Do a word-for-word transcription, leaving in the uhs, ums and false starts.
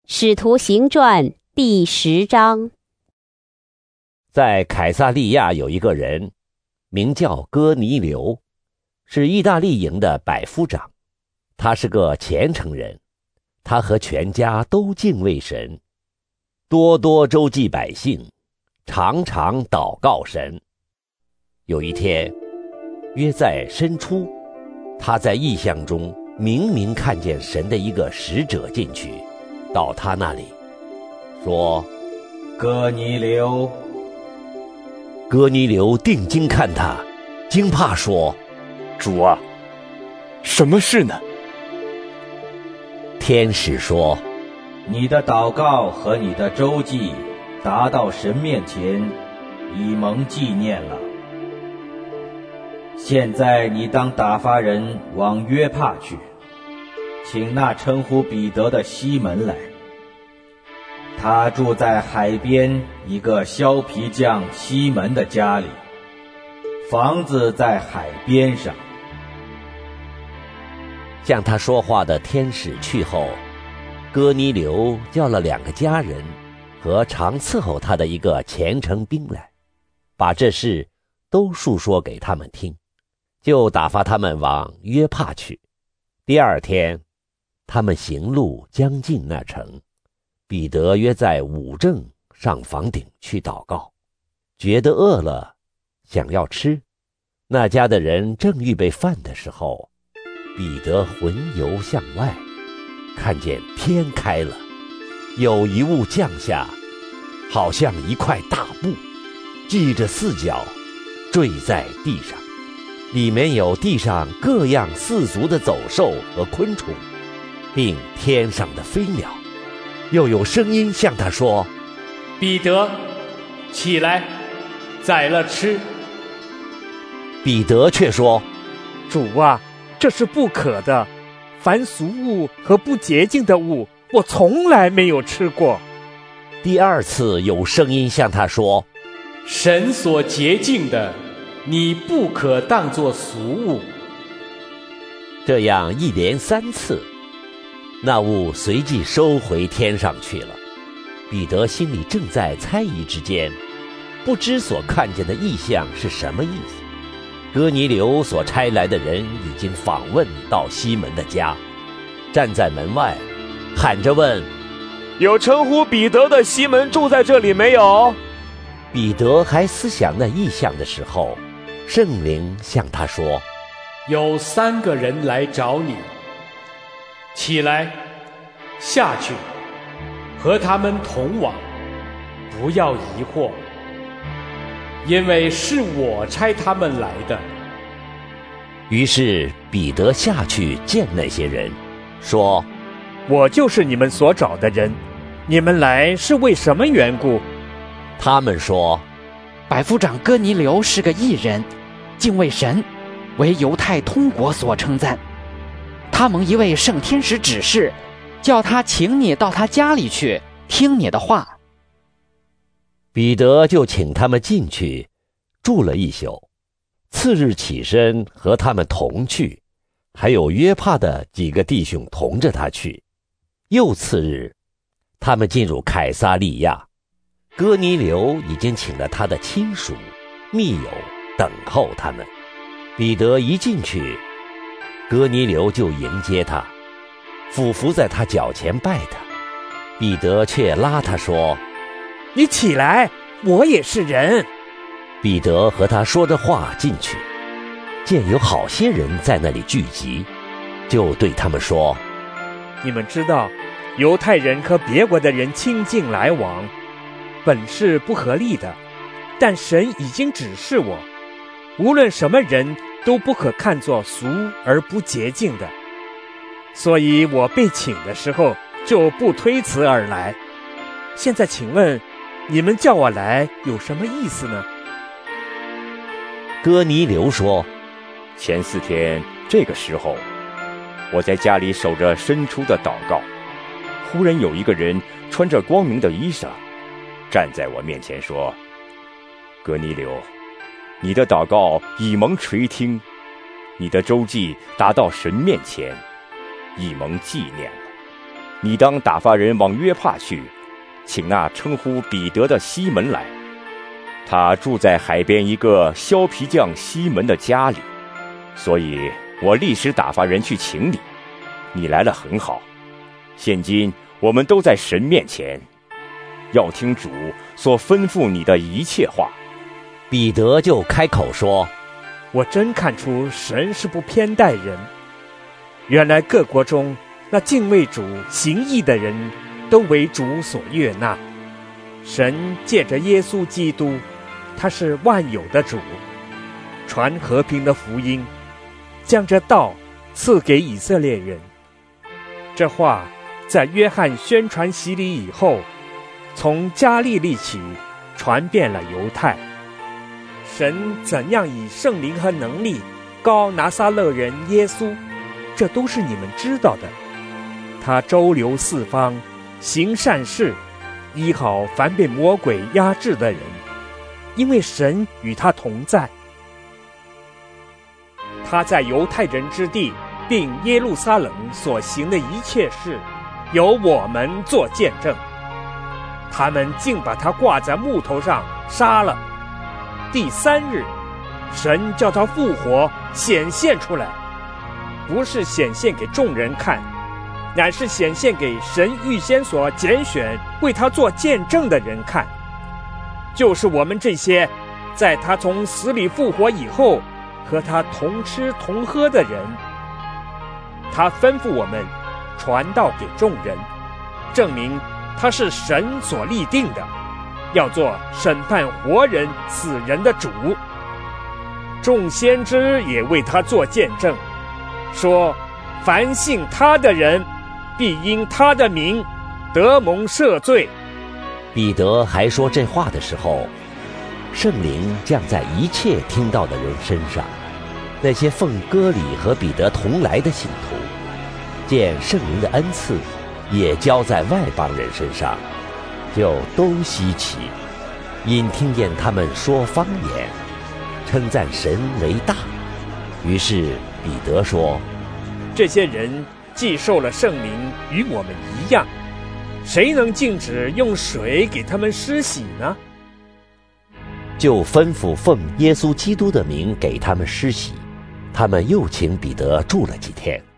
使徒行传第十章。 在凯撒利亚有一个人，名叫哥尼流，是意大利营的百夫长。他是个虔诚人，他和全家都敬畏神，多多周济百姓，常常祷告神。有一天，约在申初，他在异象中明明看见神的一个使者进去，到他那里，说： 哥尼流。 哥尼流定睛看他，惊怕说： 主啊，什么事呢？ 天使说： 你的祷告和你的周济达到神面前，以蒙纪念了。现在你当打发人往约帕去，请那称呼彼得的西门来。他住在海边一个削皮匠西门的家里，房子在海边上。 向他说话的天使去后，哥尼流叫了两个家人和常伺候他的一个虔诚兵来，把这事都述说给他们听，就打发他们往约帕去。第二天，他们行路将近那城，彼得约在午正上房顶去祷告，觉得饿了，想要吃。那家的人正预备饭的时候，彼得魂游向外，看见天开了，有一物降下，好像一块大布，系着四角，坠在地上，里面有地上各样四足的走兽和昆虫，并天上的飞鸟。又有声音向他说： 彼得，起来，宰了吃。 彼得却说： 主啊，这是不可的，凡俗物和不洁净的物，我从来没有吃过。 第二次有声音向他说： 神所洁净的，你不可当作俗物。 这样一连三次，那物随即收回天上去了。彼得心里正在猜疑之间，不知所看见的异象是什么意思。哥尼流所差来的人已经访问到西门的家，站在门外喊着问： 有称呼彼得的西门住在这里没有？ 彼得还思想那异象的时候，圣灵向他说： 有三个人来找你，起来，下去，和他们同往，不要疑惑，因为是我差他们来的。 于是彼得下去见那些人，说： 我就是你们所找的人，你们来是为什么缘故？ 他们说： 百夫长哥尼流是个义人，敬畏神，为犹太通国所称赞。他蒙一位圣天使指示，叫他请你到他家里去，听你的话。 彼得就请他们进去，住了一宿。次日起身和他们同去，还有约帕的几个弟兄同着他去。又次日，他们进入凯撒利亚，哥尼流已经请了他的亲属、密友等候他们。彼得一进去，哥尼流就迎接他，俯伏在他脚前拜他。彼得却拉他说： 你起来，我也是人。 彼得和他说着话进去，见有好些人在那里聚集，就对他们说： 你们知道，犹太人和别国的人亲近来往，本是不合理的，但神已经指示我，无论什么人都不可看作俗而不洁净的。所以我被请的时候就不推辞而来。现在请问，你们叫我来有什么意思呢？ 哥尼流说： 前四天这个时候，我在家里守着申初的祷告，忽然有一个人穿着光明的衣裳，站在我面前说：哥尼流，你的祷告已蒙垂听，你的周济达到神面前，已蒙纪念了。 你当打发人往约帕去，请那称呼彼得的西门来，他住在海边一个削皮匠西门的家里，所以我立时打发人去请你。你来了很好，现今我们都在神面前，要听主所吩咐你的一切话。 彼得就开口说： 我真看出神是不偏待人，原来各国中那敬畏主行义的人都为主所悦纳。神借着耶稣基督，他是万有的主，传和平的福音，将这道赐给以色列人。这话在约翰宣传洗礼以后，从加利利起传遍了犹太。神怎样以圣灵和能力膏拿撒勒人耶稣，这都是你们知道的。他周流四方，行善事，医好凡被魔鬼压制的人，因为神与他同在。他在犹太人之地并耶路撒冷所行的一切事，由我们做见证。他们竟把他挂在木头上杀了。第三日，神叫他复活，显现出来，不是显现给众人看，乃是显现给神预先所拣选为他做见证的人看，就是我们这些在他从死里复活以后和他同吃同喝的人。他吩咐我们传道给众人，证明他是神所立定的，要做审判活人死人的主。众先知也为他做见证，说凡信他的人必因他的名得蒙赦罪。 彼得还说这话的时候，圣灵降在一切听到的人身上。那些奉割礼和彼得同来的信徒，见圣灵的恩赐也交在外邦人身上，就都稀奇，因听见他们说方言，称赞神为大。于是彼得说： 这些人既受了圣灵，与我们一样，谁能禁止用水给他们施洗呢？ 就吩咐奉耶稣基督的名给他们施洗。他们又请彼得住了几天。